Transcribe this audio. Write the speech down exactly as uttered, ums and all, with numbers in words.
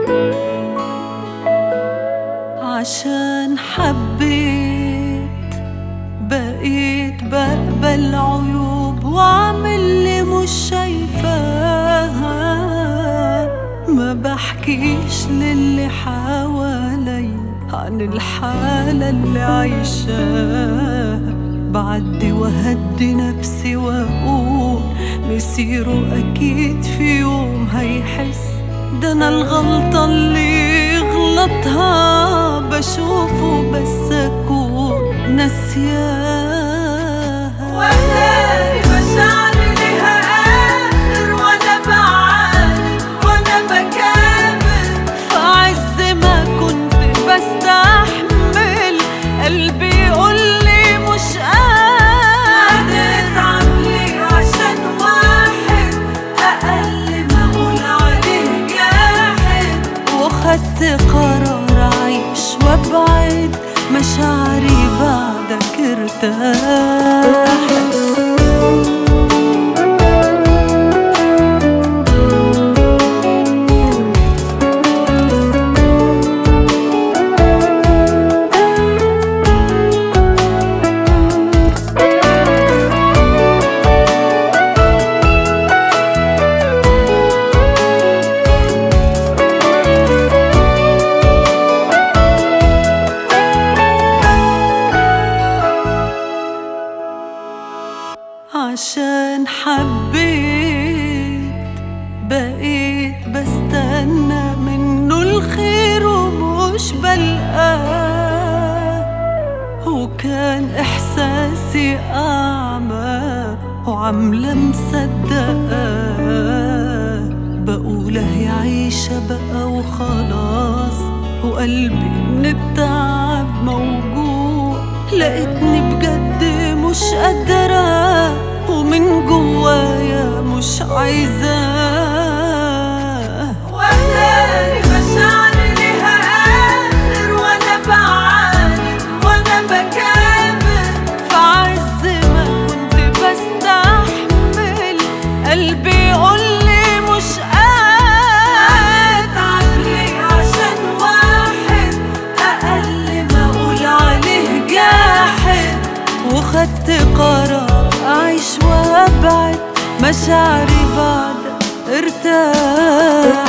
عشان حبيت بقيت بقبل عيوب وعمل اللي مش شايفاها، ما بحكيش للي حوالي عن الحالة اللي عايشاها، بعدي وهدي نفسي واقول مسيره اكيد في يوم هيحس، ده انا الغلطة اللي غلطها بشوفه بس اكون نسياها. واتاري مشاعري ليها آخر وانا بعاني وانا بكابر، فعز ما كنت بستحمل قلبي يقولي مش قادر، عاملي عشان واحد اقل ما اقول عليه جاحد، وخدت قرار اعيش وابعد مشاعري بعدك ارتاحت. عشان حبيت بقيت بستنى منه الخير ومش بلقاه، وكان إحساسي أعمى وعاملة مصدقاه، بقوله هي عيشة بقى وخلاص، وقلبي من التعب موجوع، لقيتني بجد مش قادرة ومن جوايا مش عايزاه. واتاري مشاعري ليها آخر وانا بعاني وانا بكابر، فعز ما كنت بستحمل قلبي يقولي مش قادر، عاملي عشان واحد اقل ما اقول عليه جاحد، وخدت قرار أعيش وأبعد مشاعري بعد ارتاح.